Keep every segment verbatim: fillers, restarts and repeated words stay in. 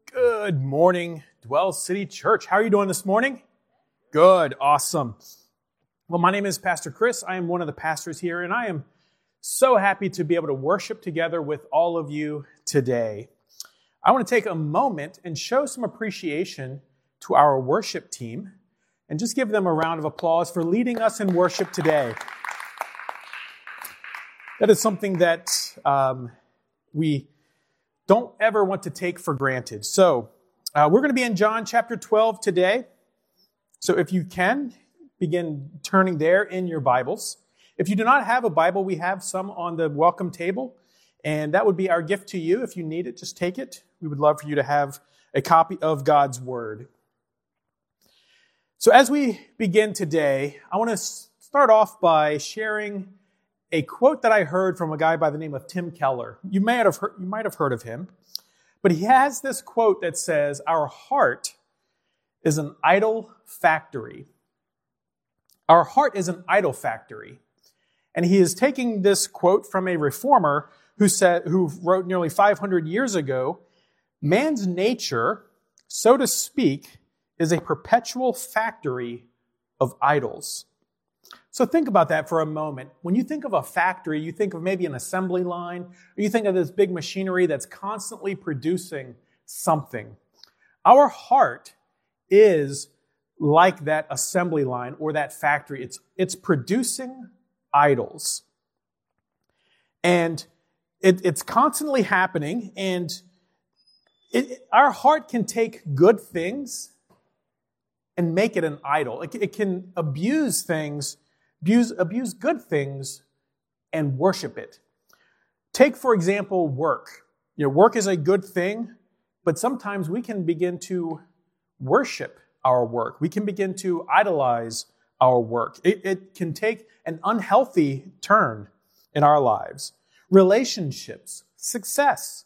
Good morning, Dwell City Church. How are you doing this morning? Good, awesome. Well, my name is Pastor Chris. I am one of the pastors here, and I am so happy to be able to worship together with all of you today. I want to take a moment and show some appreciation to our worship team and just give them a round of applause for leading us in worship today. That is something that um, we don't ever want to take for granted. So uh, we're going to be in John chapter twelve today. So if you can, begin turning there in your Bibles. If you do not have a Bible, we have some on the welcome table, and that would be our gift to you. If you need it, just take it. We would love for you to have a copy of God's Word. So as we begin today, I want to start off by sharing a quote that I heard from a guy by the name of Tim Keller. You may have heard, you might have heard of him, but he has this quote that says, "Our heart is an idol factory." Our heart is an idol factory. And he is taking this quote from a reformer who said, who wrote nearly five hundred years ago, "Man's nature, so to speak, is a perpetual factory of idols." So think about that for a moment. When you think of a factory, you think of maybe an assembly line, or you think of this big machinery that's constantly producing something. Our heart is like that assembly line or that factory. It's, it's producing idols. And it, it's constantly happening, and it, it, our heart can take good things and make it an idol. It, it can abuse things, abuse, abuse good things, and worship it. Take, for example, work. You know, work is a good thing, but sometimes we can begin to worship our work. We can begin to idolize our work. It, it can take an unhealthy turn in our lives. Relationships, success,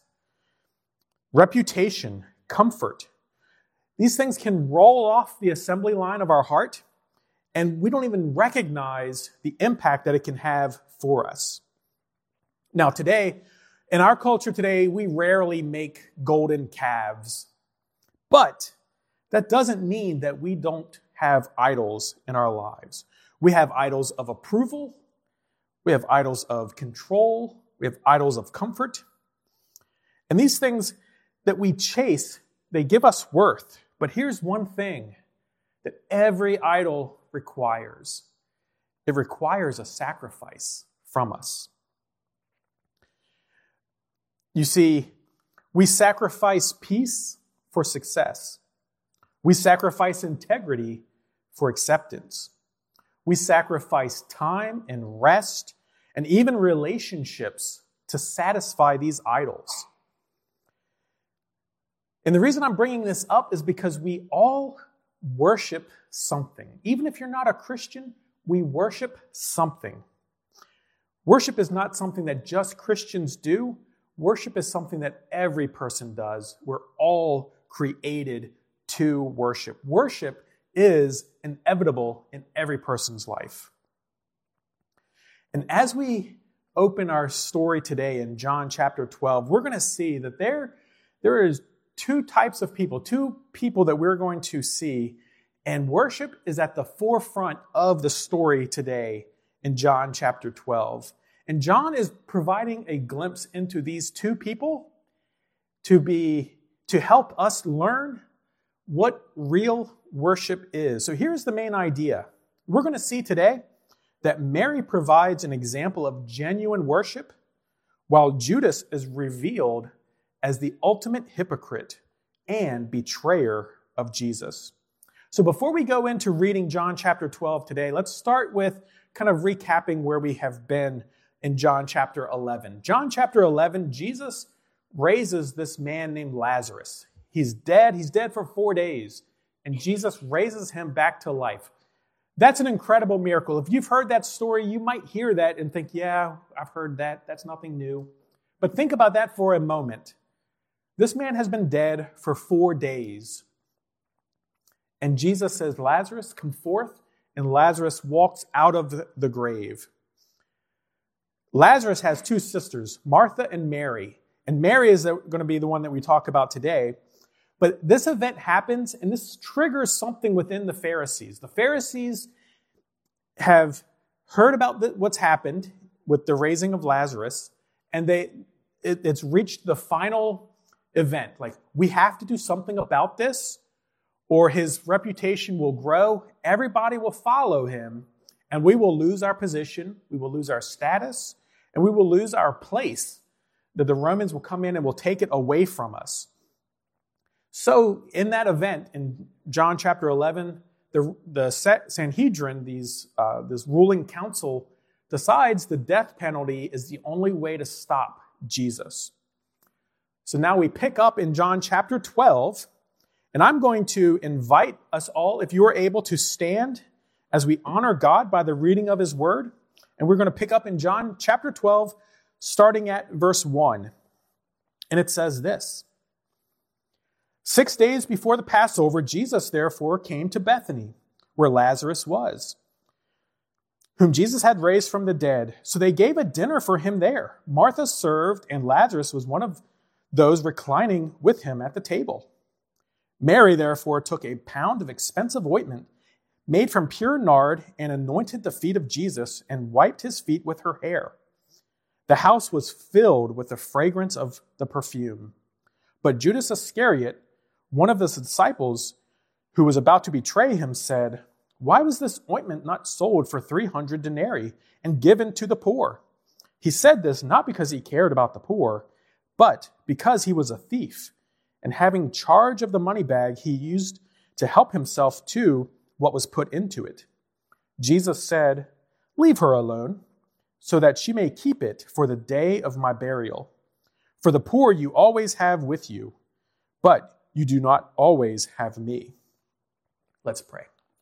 reputation, comfort. These things can roll off the assembly line of our heart, and we don't even recognize the impact that it can have for us. Now, today, in our culture today, we rarely make golden calves. But that doesn't mean that we don't have idols in our lives. We have idols of approval. We have idols of control. We have idols of comfort. And these things that we chase, they give us worth. But here's one thing that every idol requires. It requires a sacrifice from us. You see, we sacrifice peace for success. We sacrifice integrity for acceptance. We sacrifice time and rest and even relationships to satisfy these idols. And the reason I'm bringing this up is because we all worship something. Even if you're not a Christian, we worship something. Worship is not something that just Christians do. Worship is something that every person does. We're all created to worship. Worship is inevitable in every person's life. And as we open our story today in John chapter twelve, we're going to see that there, there is two types of people, two people that we're going to see, and worship is at the forefront of the story today in John chapter twelve. And John is providing a glimpse into these two people to be, to help us learn what real worship is. So here's the main idea. We're going to see today that Mary provides an example of genuine worship, while Judas is revealed as the ultimate hypocrite and betrayer of Jesus. So before we go into reading John chapter twelve today, let's start with kind of recapping where we have been in John chapter eleven. John chapter eleven, Jesus raises this man named Lazarus. He's dead. He's dead for four days. And Jesus raises him back to life. That's an incredible miracle. If you've heard that story, you might hear that and think, yeah, I've heard that. That's nothing new. But think about that for a moment. This man has been dead for four days. And Jesus says, "Lazarus, come forth." And Lazarus walks out of the grave. Lazarus has two sisters, Martha and Mary. And Mary is going to be the one that we talk about today. But this event happens, and this triggers something within the Pharisees. The Pharisees have heard about the, what's happened with the raising of Lazarus, and they it, it's reached the final event. Like, we have to do something about this, or his reputation will grow. Everybody will follow him, and we will lose our position, we will lose our status, and we will lose our place, that the Romans will come in and will take it away from us. So in that event, in John chapter eleven, the, the Sanhedrin, these, uh, this ruling council, decides the death penalty is the only way to stop Jesus. So now we pick up in John chapter twelve, and I'm going to invite us all, if you are able, to stand as we honor God by the reading of his word. And we're going to pick up in John chapter twelve, starting at verse one. And it says this: Six days before the Passover, Jesus therefore came to Bethany, where Lazarus was, whom Jesus had raised from the dead. So they gave a dinner for him there. Martha served, and Lazarus was one of those reclining with him at the table. Mary therefore took a pound of expensive ointment made from pure nard and anointed the feet of Jesus and wiped his feet with her hair. The house was filled with the fragrance of the perfume. But Judas Iscariot, one of the disciples who was about to betray him, said, "Why was this ointment not sold for three hundred denarii and given to the poor?" He said this not because he cared about the poor, but because he was a thief, and having charge of the money bag, he used to help himself to what was put into it. Jesus said, "Leave her alone, so that she may keep it for the day of my burial. For the poor you always have with you, but you do not always have me." Let's pray.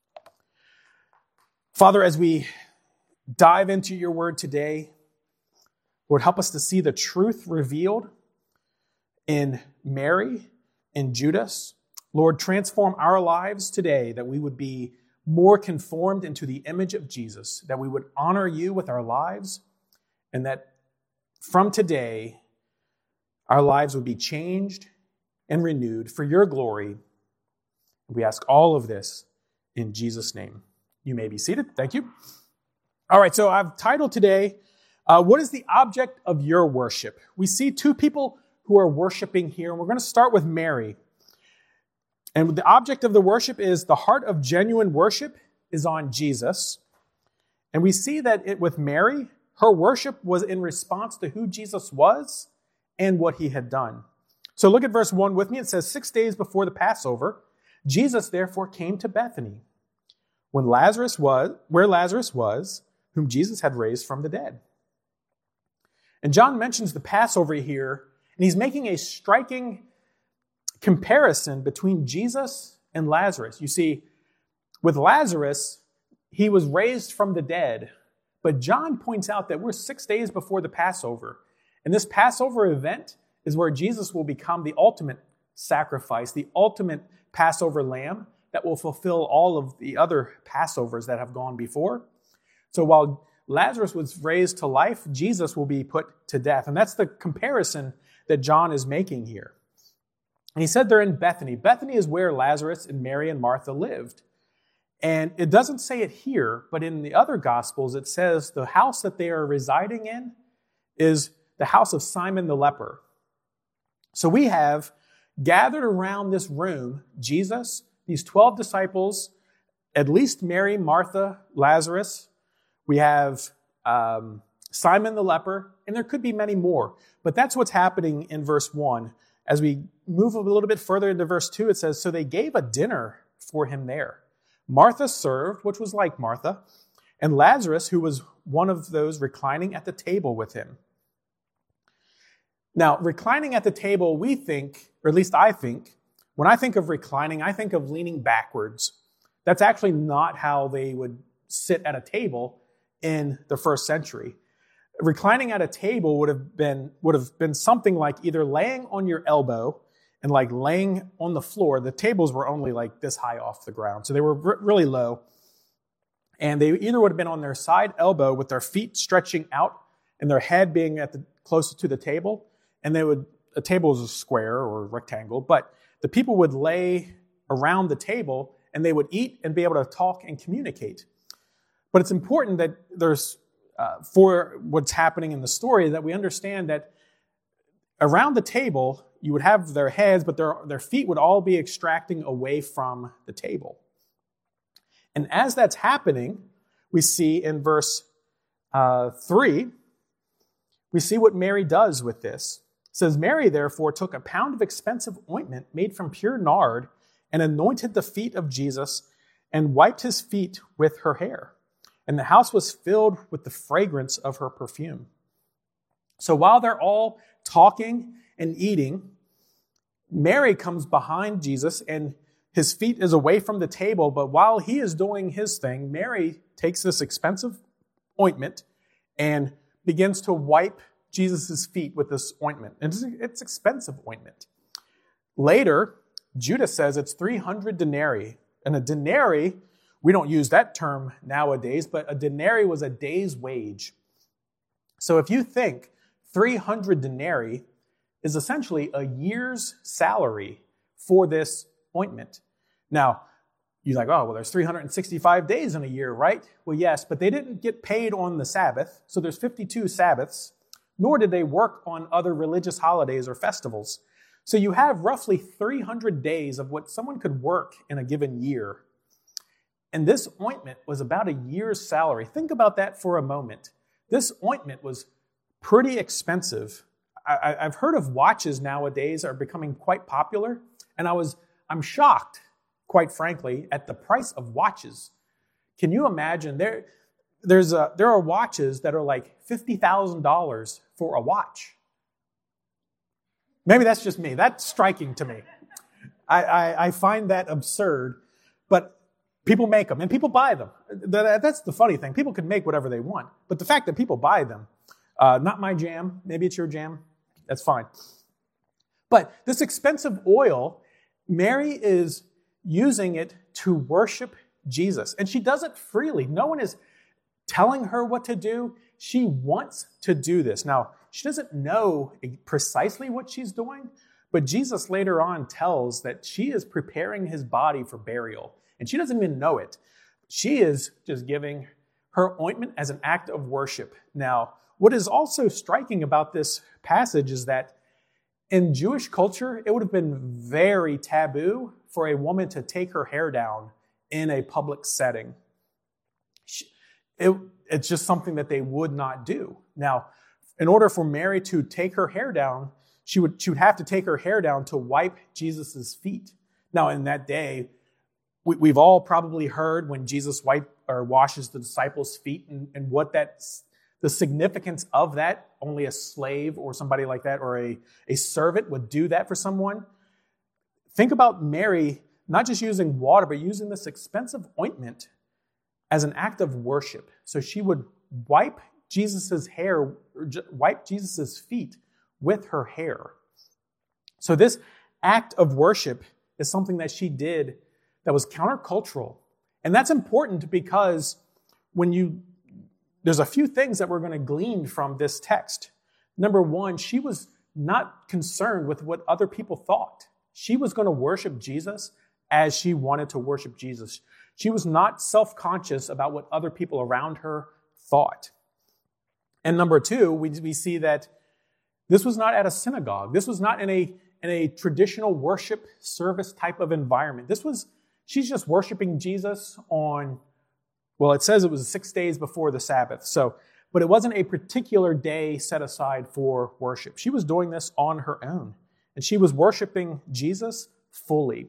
Father, as we dive into your word today, Lord, help us to see the truth revealed in Mary and Judas. Lord, transform our lives today, that we would be more conformed into the image of Jesus, that we would honor you with our lives, and that from today, our lives would be changed and renewed for your glory. We ask all of this in Jesus' name. You may be seated. Thank you. All right, so I've titled today, uh, What is the object of your worship? We see two people who are worshiping here, and we're going to start with Mary. And the object of the worship is the heart of genuine worship is on Jesus. And we see that it, with Mary, her worship was in response to who Jesus was and what he had done. So look at verse one with me. It says, Six days before the Passover, Jesus therefore came to Bethany, when Lazarus was, where Lazarus was, whom Jesus had raised from the dead. And John mentions the Passover here, and he's making a striking comparison between Jesus and Lazarus. You see, with Lazarus, he was raised from the dead, but John points out that we're six days before the Passover. And this Passover event is where Jesus will become the ultimate sacrifice, the ultimate Passover lamb that will fulfill all of the other Passovers that have gone before. So while Lazarus was raised to life, Jesus will be put to death. And that's the comparison that John is making here. And he said they're in Bethany. Bethany is where Lazarus and Mary and Martha lived. And it doesn't say it here, but in the other Gospels, it says the house that they are residing in is the house of Simon the leper. So we have gathered around this room, Jesus, these twelve disciples, at least Mary, Martha, Lazarus. We have um, Simon the leper, and there could be many more. But that's what's happening in verse one. As we move a little bit further into verse two, it says, So they gave a dinner for him there. Martha served, which was like Martha, and Lazarus, who was one of those reclining at the table with him. Now, reclining at the table, we think, or at least I think, when I think of reclining, I think of leaning backwards. That's actually not how they would sit at a table in the first century. Reclining at a table would have been would have been something like either laying on your elbow and like laying on the floor. The tables were only like this high off the ground, so they were r- really low. And they either would have been on their side elbow with their feet stretching out and their head being at the closest to the table, and they would a table is a square or rectangle, but the people would lay around the table and they would eat and be able to talk and communicate. But it's important that there's, uh, for what's happening in the story, that we understand that around the table, you would have their heads, but their, their feet would all be extracting away from the table. And as that's happening, we see in verse uh, three, we see what Mary does with this. It says, Mary therefore took a pound of expensive ointment made from pure nard and anointed the feet of Jesus and wiped his feet with her hair. And the house was filled with the fragrance of her perfume. So while they're all talking and eating, Mary comes behind Jesus and his feet is away from the table. But while he is doing his thing, Mary takes this expensive ointment and begins to wipe Jesus' feet with this ointment. And it's, it's expensive ointment. Later, Judas says it's three hundred denarii. And a denarii, we don't use that term nowadays, but a denarii was a day's wage. So if you think three hundred denarii is essentially a year's salary for this ointment. Now, you're like, oh, well, there's three hundred sixty-five days in a year, right? Well, yes, but they didn't get paid on the Sabbath, so there's fifty-two Sabbaths, nor did they work on other religious holidays or festivals. So you have roughly three hundred days of what someone could work in a given year. And this ointment was about a year's salary. Think about that for a moment. This ointment was pretty expensive. I, I've heard of watches nowadays are becoming quite popular, and I was I'm shocked, quite frankly, at the price of watches. Can you imagine? There, there's a, there are watches that are like fifty thousand dollars for a watch. Maybe that's just me. That's striking to me. I, I, I find that absurd, but people make them and people buy them. That, that's the funny thing. People can make whatever they want, but the fact that people buy them, uh, not my jam. Maybe it's your jam. That's fine. But this expensive oil, Mary is using it to worship Jesus. And she does it freely. No one is telling her what to do. She wants to do this. Now, she doesn't know precisely what she's doing, but Jesus later on tells that she is preparing his body for burial. And she doesn't even know it. She is just giving her ointment as an act of worship. Now, what is also striking about this passage is that in Jewish culture, it would have been very taboo for a woman to take her hair down in a public setting. It, it's just something that they would not do. Now, in order for Mary to take her hair down, she would, she would have to take her hair down to wipe Jesus' feet. Now, in that day, we, we've all probably heard when Jesus wipe, or washes the disciples' feet and, and what that's the significance of that. Only a slave or somebody like that or a, a servant would do that for someone. Think about Mary not just using water, but using this expensive ointment as an act of worship. So she would wipe Jesus' hair, wipe Jesus' feet with her hair. So this act of worship is something that she did that was countercultural. And that's important because when you There's a few things that we're going to glean from this text. Number one, she was not concerned with what other people thought. She was going to worship Jesus as she wanted to worship Jesus. She was not self-conscious about what other people around her thought. And number two, we, we see that this was not at a synagogue. This was not in a, in a traditional worship service type of environment. This was, she's just worshiping Jesus on, well, it says it was six days before the Sabbath. So, but it wasn't a particular day set aside for worship. She was doing this on her own. And she was worshiping Jesus fully.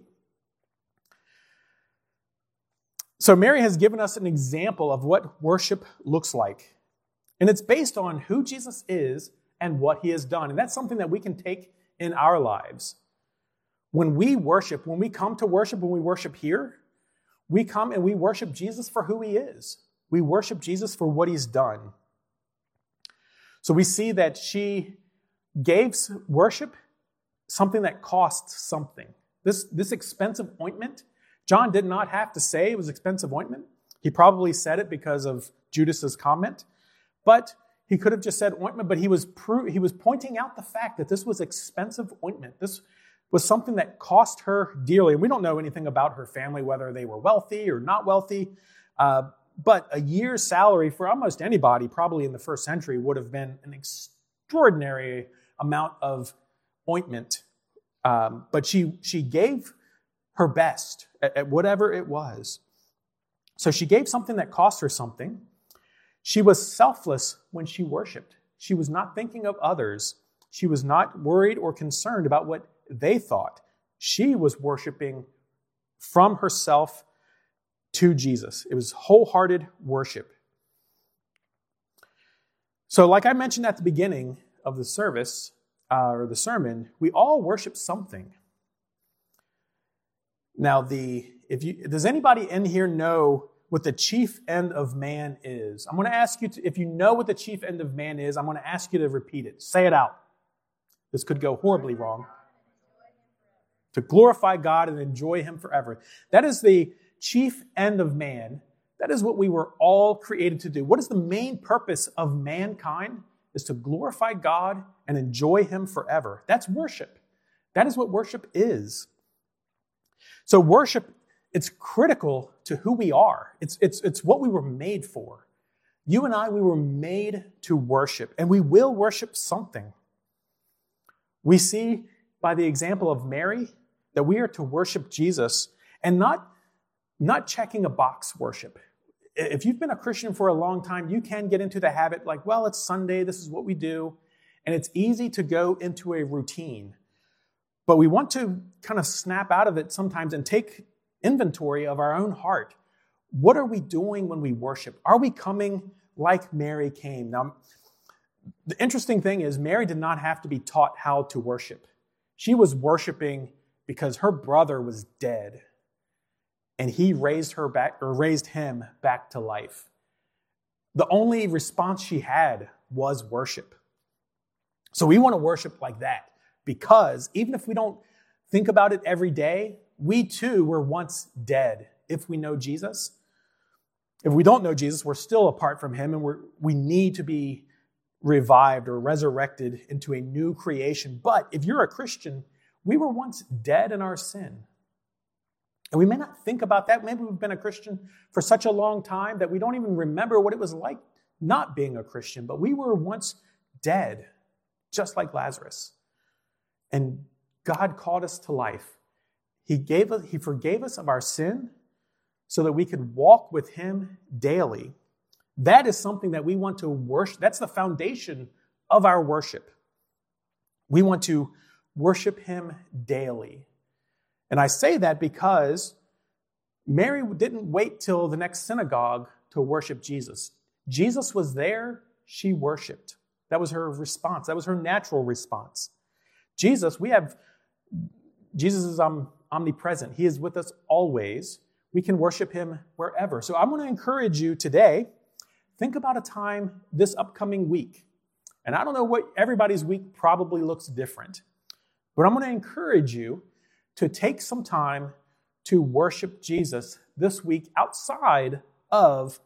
So Mary has given us an example of what worship looks like. And it's based on who Jesus is and what he has done. And that's something that we can take in our lives. When we worship, when we come to worship, when we worship here, we come and we worship Jesus for who he is. We worship Jesus for what he's done. So we see that she gave worship something that costs something. This, this expensive ointment, John did not have to say it was expensive ointment. He probably said it because of Judas's comment. But he He could have just said ointment, but he was pro- he was pointing out the fact that this was expensive ointment. This was something that cost her dearly. And we don't know anything about her family, whether they were wealthy or not wealthy. Uh, but a year's salary for almost anybody, probably in the first century, would have been an extraordinary amount of ointment. Um, but she she gave her best at, at whatever it was. So she gave something that cost her something. She was selfless when she worshiped. She was not thinking of others. She was not worried or concerned about what they thought. She was worshiping from herself to Jesus. It was wholehearted worship. So like I mentioned at the beginning of the service, uh, or the sermon, we all worship something. Now, the if you does anybody in here know what the chief end of man is? I'm going to ask you to, if you know what the chief end of man is, I'm going to ask you to repeat it. Say it out. This could go horribly wrong. To glorify God and enjoy Him forever. That is the chief end of man. That is what we were all created to do. What is the main purpose of mankind? Is to glorify God and enjoy Him forever. That's worship. That is what worship is. So worship, it's critical to who we are. It's, it's, it's what we were made for. You and I, we were made to worship, and we will worship something. We see by the example of Mary that we are to worship Jesus and not, not checking a box worship. If you've been a Christian for a long time, you can get into the habit like, well, it's Sunday, this is what we do, and it's easy to go into a routine. But we want to kind of snap out of it sometimes and take inventory of our own heart. What are we doing when we worship? Are we coming like Mary came? Now, the interesting thing is Mary did not have to be taught how to worship. She was worshiping because her brother was dead, and he raised her back, or raised him back to life. The only response she had was worship. So we want to worship like that, because even if we don't think about it every day, we too were once dead if we know Jesus. If we don't know Jesus, we're still apart from Him, and we're, we need to be revived or resurrected into a new creation. But if you're a Christian, we were once dead in our sin. And we may not think about that. Maybe we've been a Christian for such a long time that we don't even remember what it was like not being a Christian. But we were once dead, just like Lazarus. And God called us to life. He gave us, He forgave us of our sin so that we could walk with Him daily. That is something that we want to worship. That's the foundation of our worship. We want to worship Him daily. And I say that because Mary didn't wait till the next synagogue to worship Jesus. Jesus was there, she worshiped. That was her response. That was her natural response. Jesus, we have, Jesus is um, omnipresent. He is with us always. We can worship Him wherever. So I'm going to encourage you today, think about a time this upcoming week. And I don't know what everybody's week probably looks different. But I'm going to encourage you to take some time to worship Jesus this week outside of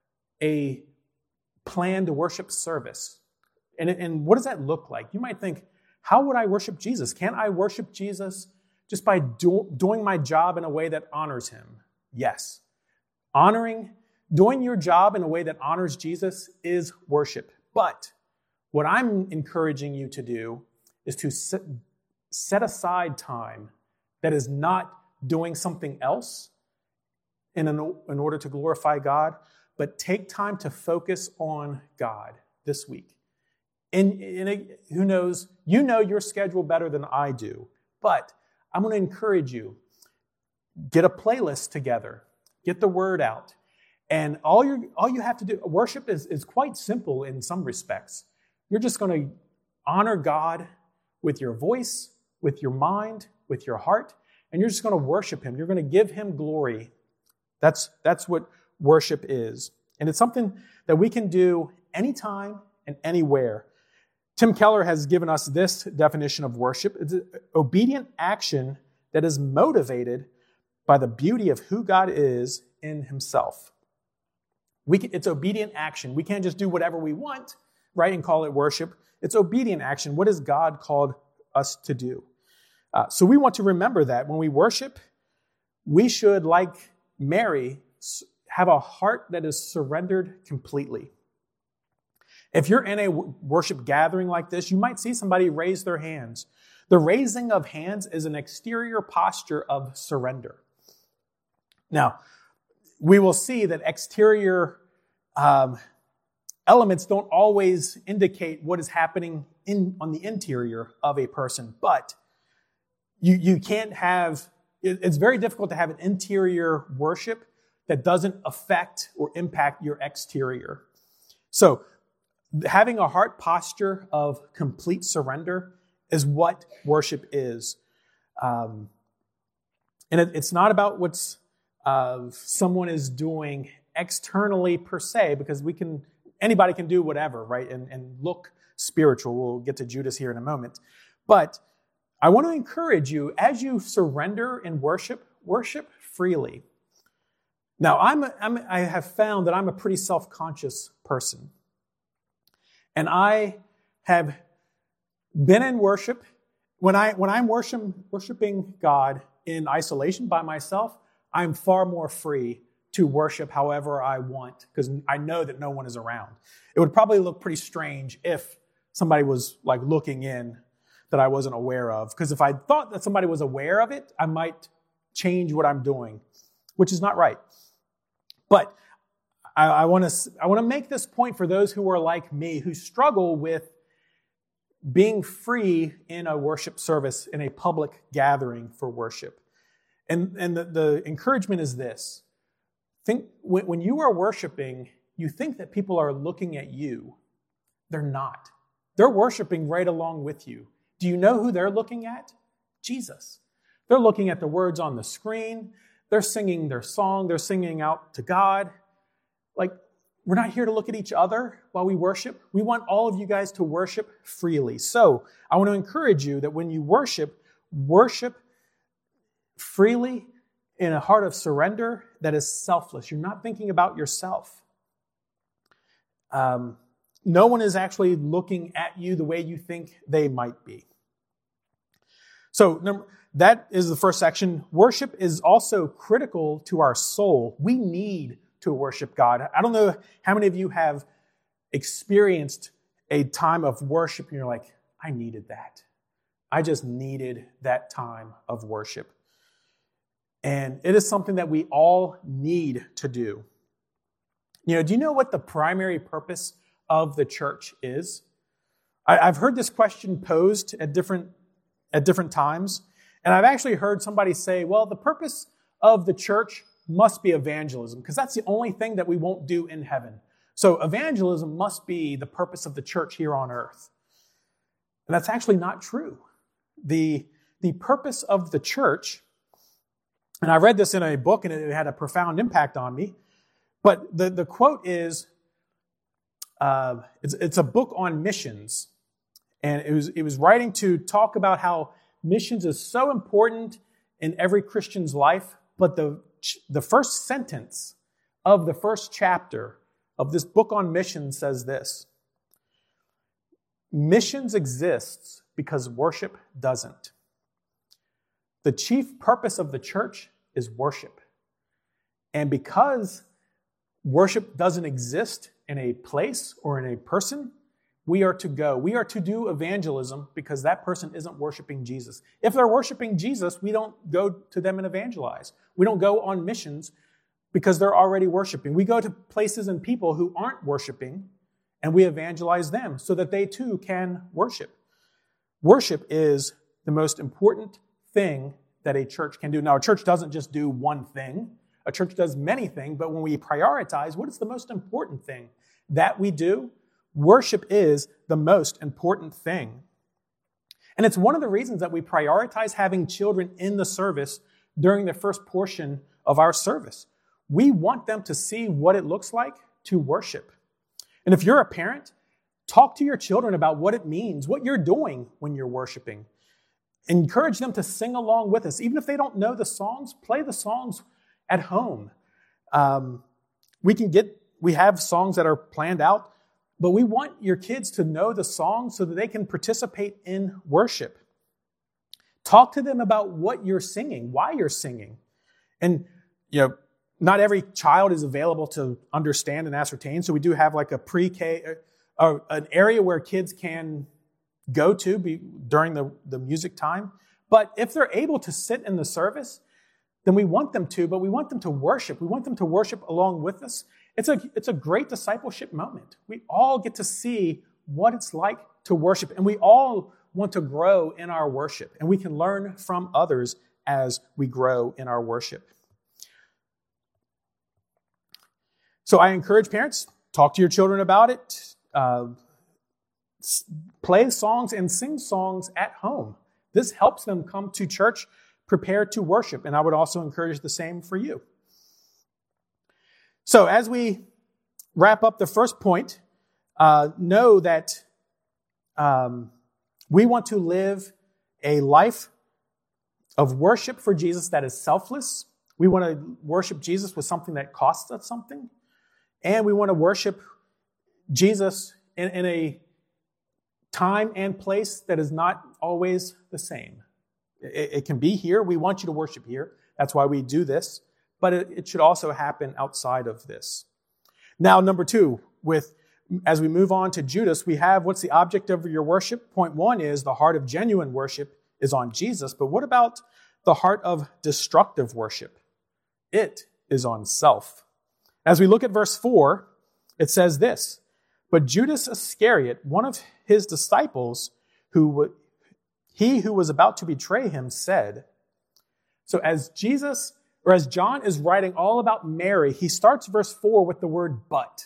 a planned worship service. And, and what does that look like? You might think, how would I worship Jesus? Can I worship Jesus just by do, doing my job in a way that honors Him? Yes. Honoring, doing your job in a way that honors Jesus is worship. But what I'm encouraging you to do is to set, set aside time that is not doing something else in, an, in order to glorify God, but take time to focus on God this week. And, and it, who knows, you know your schedule better than I do, but I'm going to encourage you, get a playlist together, get the word out, and all, you all you have to do, worship is, is quite simple in some respects. You're just going to honor God with your voice, with your mind, with your heart, and you're just going to worship Him. You're going to give Him glory. That's, that's what worship is. And it's something that we can do anytime and anywhere. Tim Keller has given us this definition of worship. It's an obedient action that is motivated by the beauty of who God is in Himself. We can, it's obedient action. We can't just do whatever we want. right, and call it worship. It's obedient action. What has God called us to do? Uh, so we want to remember that when we worship, we should, like Mary, have a heart that is surrendered completely. If you're in a worship gathering like this, you might see somebody raise their hands. The raising of hands is an exterior posture of surrender. Now, we will see that exterior um, elements don't always indicate what is happening in on the interior of a person, but you, you can't have, it's very difficult to have an interior worship that doesn't affect or impact your exterior. So, having a heart posture of complete surrender is what worship is. Um, and it, it's not about what's uh, someone is doing externally per se, because we can, anybody can do whatever, right? And, and look spiritual. We'll get to Judas here in a moment. But I want to encourage you, as you surrender in worship, worship freely. Now, I'm, a, I'm I have found that I'm a pretty self-conscious person. And I have been in worship. When, I, when I'm worship, worshiping God in isolation by myself, I'm far more free to worship however I want, because I know that no one is around. It would probably look pretty strange if somebody was like looking in that I wasn't aware of. Because if I thought that somebody was aware of it, I might change what I'm doing, which is not right. But I, I want to I want to make this point for those who are like me, who struggle with being free in a worship service, in a public gathering for worship. And, and the, the encouragement is this. Think when, when you are worshiping, you think that people are looking at you. They're not. They're worshiping right along with you. Do you know who they're looking at? Jesus. They're looking at the words on the screen. They're singing their song. They're singing out to God. Like, we're not here to look at each other while we worship. We want all of you guys to worship freely. So I want to encourage you that when you worship, worship freely in a heart of surrender that is selfless. You're not thinking about yourself. Um, no one is actually looking at you the way you think they might be. So number, that is the first section. Worship is also critical to our soul. We need to worship God. I don't know how many of you have experienced a time of worship and you're like, I needed that. I just needed that time of worship. And it is something that we all need to do. You know, do you know what the primary purpose of the church is? I, I've heard this question posed at different, at different times. And I've actually heard somebody say, well, the purpose of the church must be evangelism, because that's the only thing that we won't do in heaven. So evangelism must be the purpose of the church here on earth. And that's actually not true. The, the purpose of the church, and I read this in a book and it had a profound impact on me, but the, the quote is, uh, it's, it's a book on missions. And it was, it was writing to talk about how missions is so important in every Christian's life, but the The first sentence of the first chapter of this book on missions says this: missions exists because worship doesn't. The chief purpose of the church is worship. And because worship doesn't exist in a place or in a person, we are to go. We are to do evangelism because that person isn't worshiping Jesus. If they're worshiping Jesus, we don't go to them and evangelize. We don't go on missions because they're already worshiping. We go to places and people who aren't worshiping, and we evangelize them so that they too can worship. Worship is the most important thing that a church can do. Now, a church doesn't just do one thing. A church does many things, but when we prioritize, what is the most important thing that we do? Worship is the most important thing. And it's one of the reasons that we prioritize having children in the service during the first portion of our service. We want them to see what it looks like to worship. And if you're a parent, talk to your children about what it means, what you're doing when you're worshiping. Encourage them to sing along with us. Even if they don't know the songs, play the songs at home. Um, we can get, we have songs that are planned out. but we want your kids to know the song so that they can participate in worship. Talk to them about what you're singing, why you're singing. And, you know, not every child is available to understand and ascertain, so we do have like a pre-K, uh, an area where kids can go to be, during the, the music time. But if they're able to sit in the service, then we want them to, but we want them to worship. We want them to worship along with us. It's a, it's a great discipleship moment. We all get to see what it's like to worship, and we all want to grow in our worship, and we can learn from others as we grow in our worship. So I encourage parents, talk to your children about it. Uh, play songs and sing songs at home. This helps them come to church prepared to worship, and I would also encourage the same for you. So as we wrap up the first point, uh, know that um, we want to live a life of worship for Jesus that is selfless. We want to worship Jesus with something that costs us something. And we want to worship Jesus in, in a time and place that is not always the same. It, it can be here. We want you to worship here. That's why we do this. But it, it should also happen outside of this. Now, number two, with as we move on to Judas, we have what's the object of your worship? Point one is the heart of genuine worship is on Jesus. But what about the heart of destructive worship? It is on self. As we look at verse four, it says this, but Judas Iscariot, one of his disciples, who he who was about to betray him, said, so as Jesus, or as John is writing all about Mary, he starts verse four with the word but.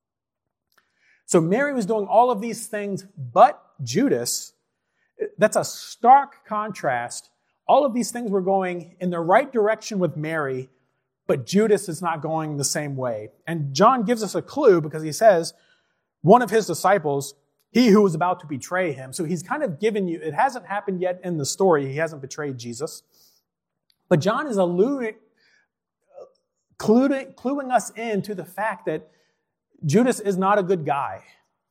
So Mary was doing all of these things, but Judas, that's a stark contrast. All of these things were going in the right direction with Mary, but Judas is not going the same way. And John gives us a clue because he says, one of his disciples, he who was about to betray him. So he's kind of given you, it hasn't happened yet in the story. He hasn't betrayed Jesus. But John is alluding, cluing, cluing us into the fact that Judas is not a good guy.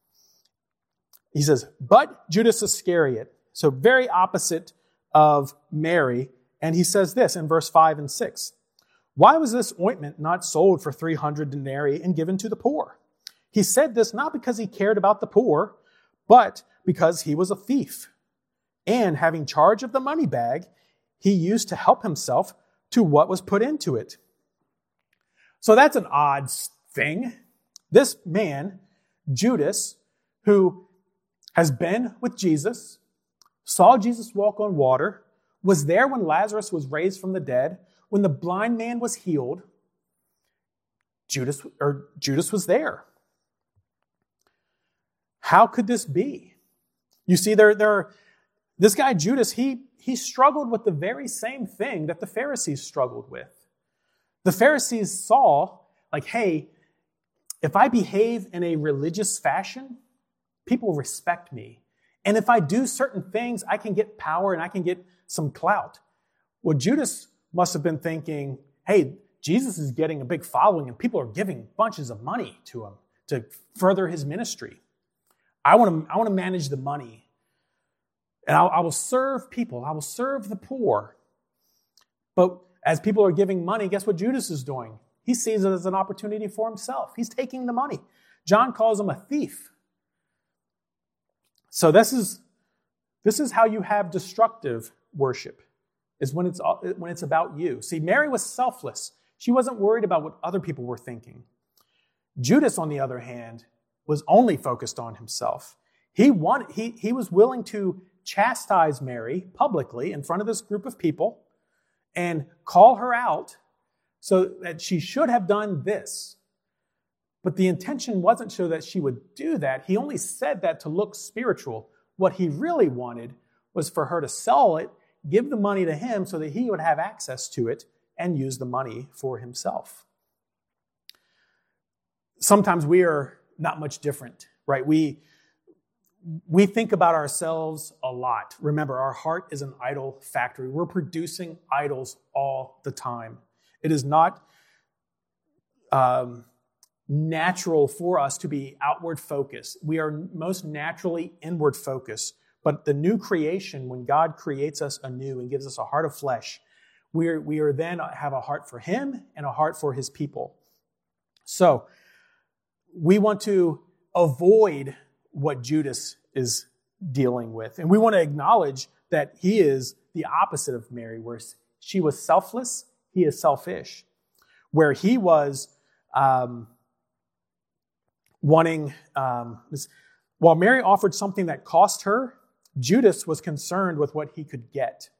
He says, but Judas Iscariot. So very opposite of Mary. And he says this in verse five and six. Why was this ointment not sold for three hundred denarii and given to the poor? He said this not because he cared about the poor, but because he was a thief. And having charge of the money bag, he used to help himself to what was put into it. So that's an odd thing. This man, Judas, who has been with Jesus, saw Jesus walk on water, was there when Lazarus was raised from the dead, when the blind man was healed, Judas, or Judas was there. How could this be? You see, there, there, this guy Judas, he, he struggled with the very same thing that the Pharisees struggled with. The Pharisees saw, like, hey, if I behave in a religious fashion, people respect me. And if I do certain things, I can get power and I can get some clout. Well, Judas must have been thinking, hey, Jesus is getting a big following and people are giving bunches of money to him to further his ministry. I want to, I want to manage the money. And I'll, I will serve people. I will serve the poor. But as people are giving money, guess what Judas is doing? He sees it as an opportunity for himself. He's taking the money. John calls him a thief. So this is, this is how you have destructive worship, is when it's, when it's about you. See, Mary was selfless. She wasn't worried about what other people were thinking. Judas, on the other hand, was only focused on himself. He wanted, he, he was willing to chastise Mary publicly in front of this group of people and call her out so that she should have done this. But the intention wasn't so that she would do that. He only said that to look spiritual. What he really wanted was for her to sell it, give the money to him so that he would have access to it and use the money for himself. Sometimes we are not much different, right? We, we think about ourselves a lot. Remember, our heart is an idol factory. We're producing idols all the time. It is not um, natural for us to be outward focused. We are most naturally inward focused. But the new creation, when God creates us anew and gives us a heart of flesh, we are, we are then have a heart for him and a heart for his people. So we want to avoid what Judas is dealing with. And we want to acknowledge that he is the opposite of Mary, where she was selfless, he is selfish. Where he was um, wanting, um, this, while Mary offered something that cost her, Judas was concerned with what he could get.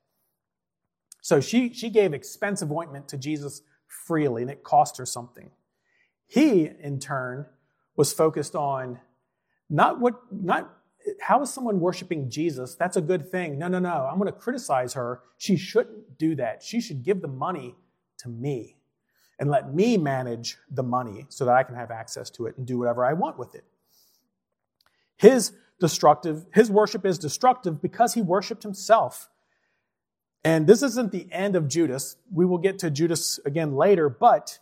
So she, she gave expensive ointment to Jesus freely, and it cost her something. He, in turn, was focused on not what, not how is someone worshiping Jesus? That's a good thing. No, no, no. I'm going to criticize her. She shouldn't do that. She should give the money to me and let me manage the money so that I can have access to it and do whatever I want with it. His destructive, his worship is destructive because he worshiped himself. And this isn't the end of Judas. We will get to Judas again later, but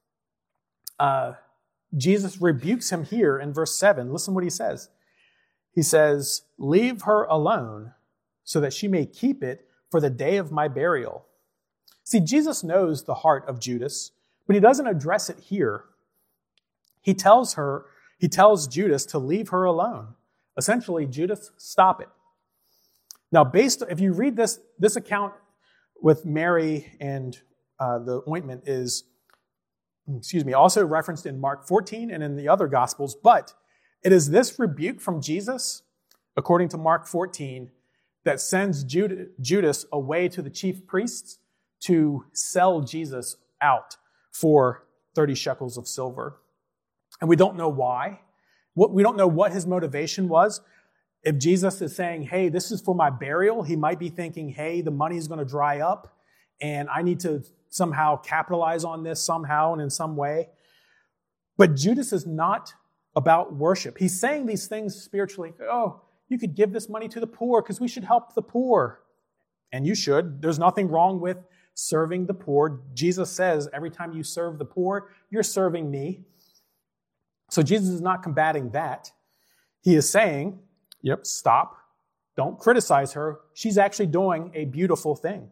uh, Jesus rebukes him here in verse seven. Listen what he says. He says, "Leave her alone so that she may keep it for the day of my burial." See, Jesus knows the heart of Judas, but he doesn't address it here. He tells her, he tells Judas to leave her alone. Essentially, Judas, stop it. Now, based, if you read this, this account with Mary and uh, the ointment is, excuse me, also referenced in Mark fourteen and in the other Gospels, but it is this rebuke from Jesus, according to Mark fourteen, that sends Judas away to the chief priests to sell Jesus out for thirty shekels of silver. And we don't know why. We don't know what his motivation was. If Jesus is saying, hey, this is for my burial, he might be thinking, hey, the money is going to dry up and I need to somehow capitalize on this somehow and in some way. But Judas is not about worship. He's saying these things spiritually. Oh, you could give this money to the poor because we should help the poor. And you should. There's nothing wrong with serving the poor. Jesus says every time you serve the poor, you're serving me. So Jesus is not combating that. He is saying, yep, stop. Don't criticize her. She's actually doing a beautiful thing.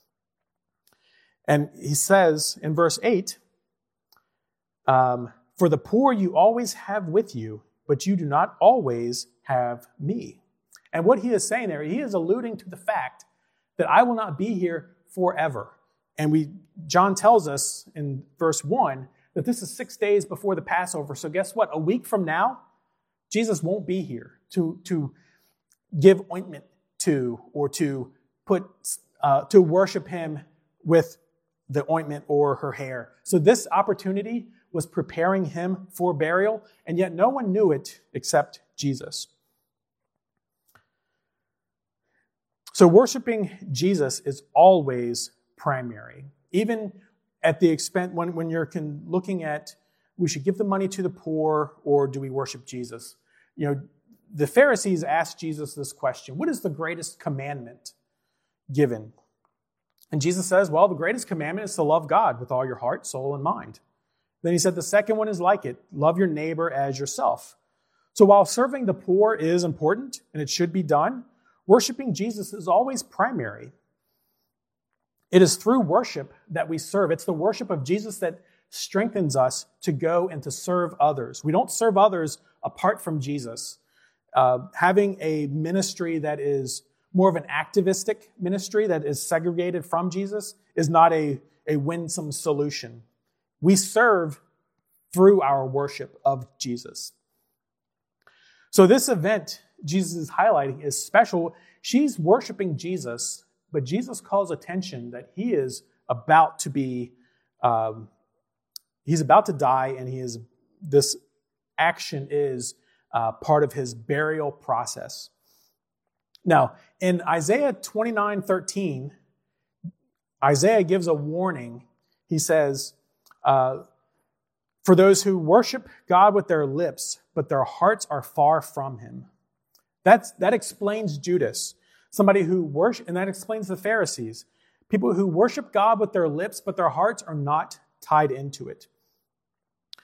And he says in verse eight, um, "For the poor you always have with you, but you do not always have me." And what he is saying there, he is alluding to the fact that I will not be here forever. And we, John tells us in verse one that this is six days before the Passover. So guess what? A week from now, Jesus won't be here to, to give ointment to or to put uh, to worship him with the ointment or her hair. So this opportunity was preparing him for burial, and yet no one knew it except Jesus. So worshiping Jesus is always primary. Even at the expense, when, when you're can, looking at, we should give the money to the poor, or do we worship Jesus? You know, the Pharisees asked Jesus this question: what is the greatest commandment given? And Jesus says, well, the greatest commandment is to love God with all your heart, soul, and mind. Then he said the second one is like it: love your neighbor as yourself. So while serving the poor is important, and it should be done, worshiping Jesus is always primary. It is through worship that we serve. It's the worship of Jesus that strengthens us to go and to serve others. We don't serve others apart from Jesus. Uh, having a ministry that is more of an activistic ministry that is segregated from Jesus is not a, a winsome solution. We serve through our worship of Jesus. So this event Jesus is highlighting is special. She's worshiping Jesus, but Jesus calls attention that he is about to be, um, he's about to die, and he is, this action is uh, part of his burial process. Now, in Isaiah twenty-nine thirteen, Isaiah gives a warning. He says, uh, for those who worship God with their lips, but their hearts are far from him. That's, that explains Judas, somebody who worship, and that explains the Pharisees, people who worship God with their lips, but their hearts are not tied into it.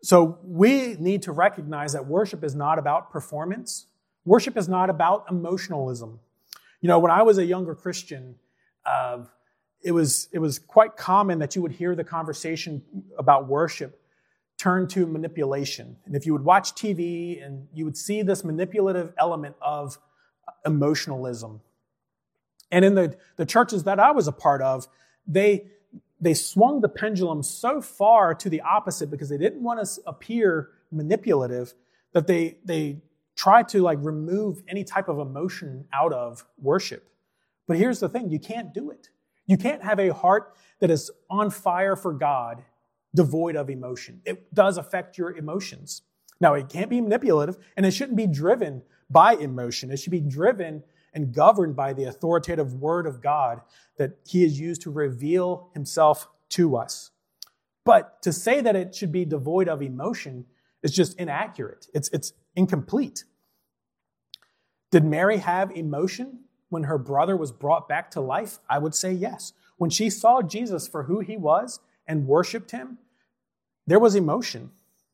So we need to recognize that worship is not about performance. Worship is not about emotionalism. You know, when I was a younger Christian, uh, it was it was quite common that you would hear the conversation about worship turn to manipulation. And if you would watch T V and you would see this manipulative element of emotionalism. And in the, the churches that I was a part of, they they swung the pendulum so far to the opposite because they didn't want to appear manipulative that they they tried to like remove any type of emotion out of worship. But here's the thing, you can't do it. You can't have a heart that is on fire for God, devoid of emotion. It does affect your emotions. Now, it can't be manipulative, and it shouldn't be driven by emotion. It should be driven and governed by the authoritative word of God that he has used to reveal himself to us. But to say that it should be devoid of emotion is just inaccurate. It's, it's incomplete. Did Mary have emotion when her brother was brought back to life? I would say yes. When she saw Jesus for who he was and worshiped him, there was emotion.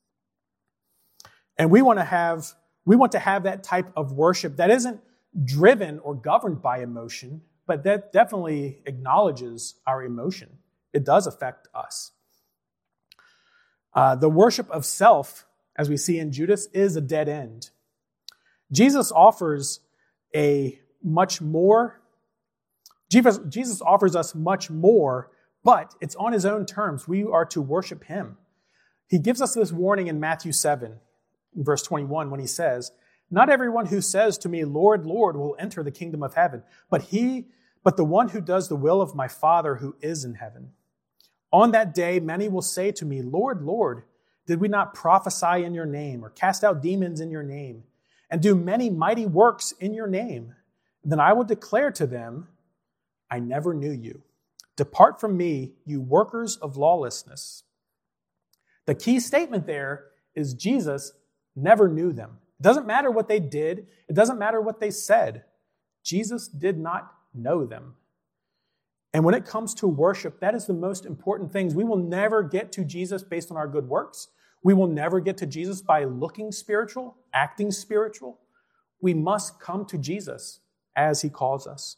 And we want to have, we want to have that type of worship that isn't driven or governed by emotion, but that definitely acknowledges our emotion. It does affect us. Uh, the worship of self, as we see in Judas, is a dead end. Jesus offers a much more, Jesus, Jesus offers us much more, but it's on his own terms. We are to worship him. He gives us this warning in Matthew seven, verse twenty-one, when he says, "Not everyone who says to me, 'Lord, Lord,' will enter the kingdom of heaven, but he, but the one who does the will of my Father who is in heaven. On that day, many will say to me, 'Lord, Lord, did we not prophesy in your name or cast out demons in your name and do many mighty works in your name?' Then I will declare to them, 'I never knew you. Depart from me, you workers of lawlessness.'" The key statement there is Jesus never knew them. It doesn't matter what they did. It doesn't matter what they said. Jesus did not know them. And when it comes to worship, that is the most important thing. We will never get to Jesus based on our good works. We will never get to Jesus by looking spiritual, acting spiritual. We must come to Jesus as he calls us.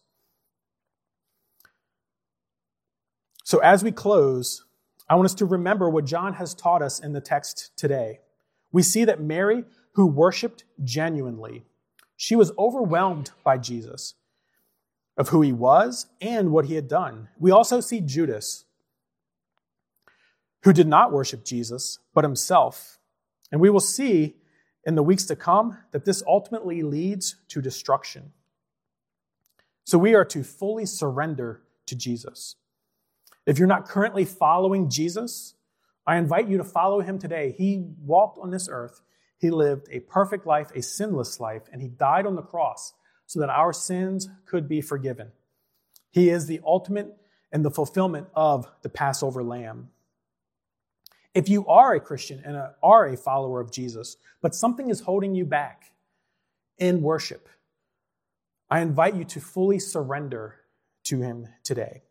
So as we close, I want us to remember what John has taught us in the text today. We see that Mary, who worshiped genuinely, she was overwhelmed by Jesus, of who he was and what he had done. We also see Judas, who did not worship Jesus, but himself. And we will see in the weeks to come that this ultimately leads to destruction. So we are to fully surrender to Jesus. If you're not currently following Jesus, I invite you to follow him today. He walked on this earth. He lived a perfect life, a sinless life, and he died on the cross so that our sins could be forgiven. He is the ultimate and the fulfillment of the Passover lamb. If you are a Christian and are a follower of Jesus, but something is holding you back in worship, I invite you to fully surrender to him today.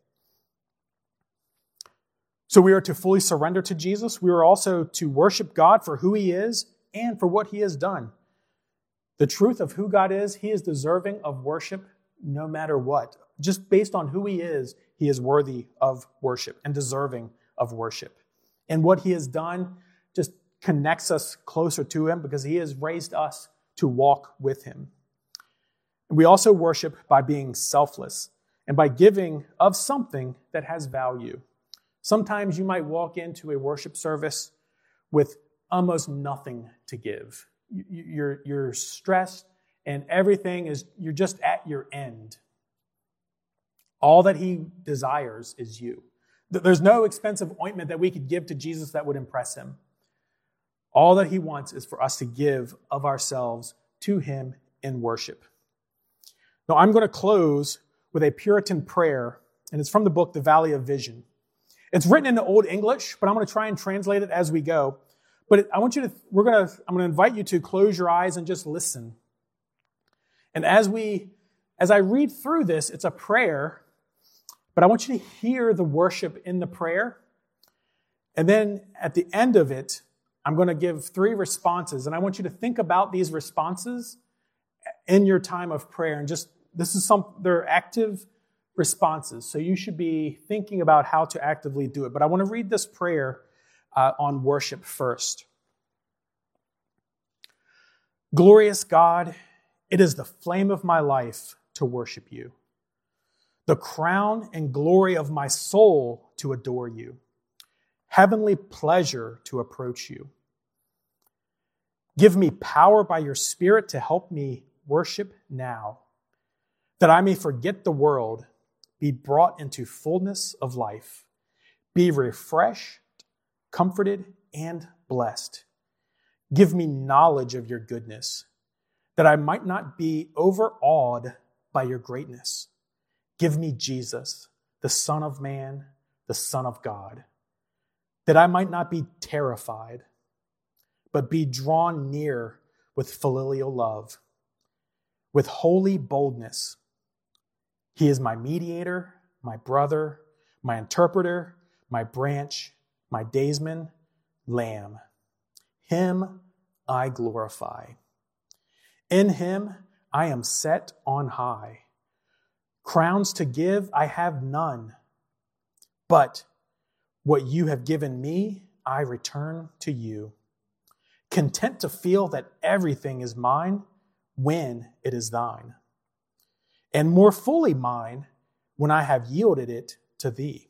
So we are to fully surrender to Jesus. We are also to worship God for who he is and for what he has done. The truth of who God is, he is deserving of worship no matter what. Just based on who he is, he is worthy of worship and deserving of worship. And what he has done just connects us closer to him because he has raised us to walk with him. And we also worship by being selfless and by giving of something that has value. Sometimes you might walk into a worship service with almost nothing to give. You're, you're stressed and everything is, you're just at your end. All that he desires is you. There's no expensive ointment that we could give to Jesus that would impress him. All that he wants is for us to give of ourselves to him in worship. Now, I'm going to close with a Puritan prayer, and it's from the book, The Valley of Vision. It's written in the Old English, but I'm going to try and translate it as we go. But I want you to, we're going to, I'm going to invite you to close your eyes and just listen. And as we, as I read through this, it's a prayer, but I want you to hear the worship in the prayer. And then at the end of it, I'm going to give three responses, and I want you to think about these responses in your time of prayer. And just, this is some, they're active responses, so you should be thinking about how to actively do it. But I want to read this prayer uh, on worship first. Glorious God, it is the flame of my life to worship you, the crown and glory of my soul to adore you, heavenly pleasure to approach you. Give me power by your Spirit to help me worship now, that I may forget the world, be brought into fullness of life, be refreshed, comforted, and blessed. Give me knowledge of your goodness, that I might not be overawed by your greatness. Give me Jesus, the Son of Man, the Son of God, that I might not be terrified, but be drawn near with filial love, with holy boldness. He is my mediator, my brother, my interpreter, my branch, my daysman, lamb. Him I glorify. In him I am set on high. Crowns to give I have none, but what you have given me I return to you, content to feel that everything is mine when it is thine, and more fully mine when I have yielded it to thee.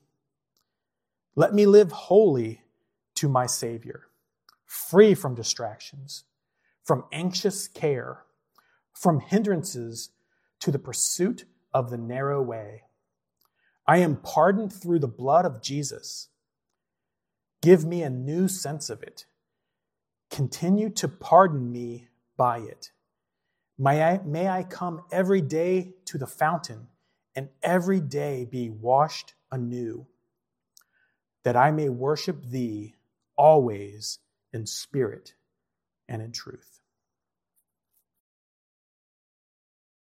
Let me live wholly to my Savior, free from distractions, from anxious care, from hindrances to the pursuit of the narrow way. I am pardoned through the blood of Jesus. Give me a new sense of it. Continue to pardon me by it. May I, may I come every day to the fountain and every day be washed anew, that I may worship thee always in spirit and in truth.